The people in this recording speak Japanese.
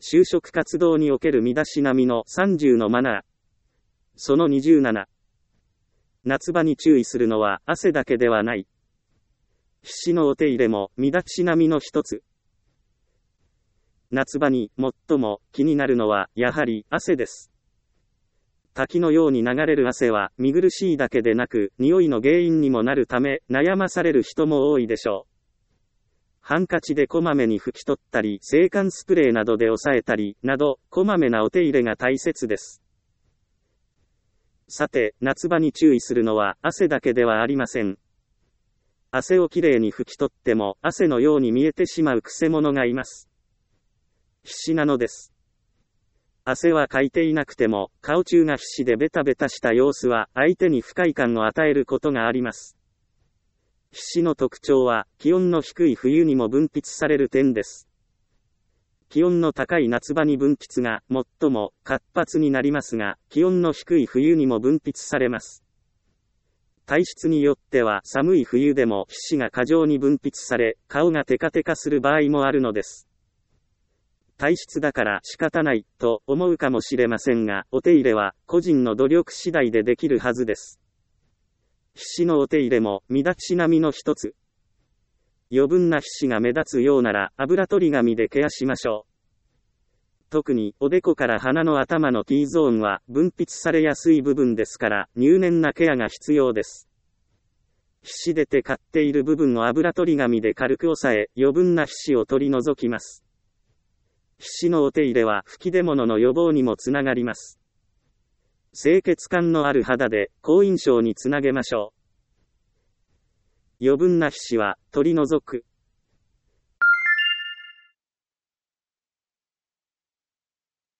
就職活動における身だしなみの30のマナー。その27。夏場に注意するのは汗だけではない。皮脂のお手入れも身だしなみの一つ。夏場に最も気になるのはやはり汗です。滝のように流れる汗は見苦しいだけでなく匂いの原因にもなるため悩まされる人も多いでしょう。ハンカチでこまめに拭き取ったり制汗スプレーなどで抑えたりなどこまめなお手入れが大切です。さて、夏場に注意するのは汗だけではありません。汗をきれいに拭き取っても汗のように見えてしまうくせ者がいます。皮脂なのです。汗はかいていなくても顔中が皮脂でベタベタした様子は相手に不快感を与えることがあります。皮脂の特徴は気温の低い冬にも分泌される点です。気温の高い夏場に分泌が最も活発になりますが、気温の低い冬にも分泌されます。体質によっては寒い冬でも皮脂が過剰に分泌され、顔がテカテカする場合もあるのです。体質だから仕方ないと思うかもしれませんが、お手入れは個人の努力次第でできるはずです。皮脂のお手入れも身だしなみの一つ。余分な皮脂が目立つようなら油取り紙でケアしましょう。特におでこから鼻の頭の T ゾーンは分泌されやすい部分ですから入念なケアが必要です。皮脂でテカっている部分を油取り紙で軽く押さえ余分な皮脂を取り除きます。皮脂のお手入れは吹き出物の予防にもつながります。清潔感のある肌で好印象につなげましょう。余分な皮脂は取り除く。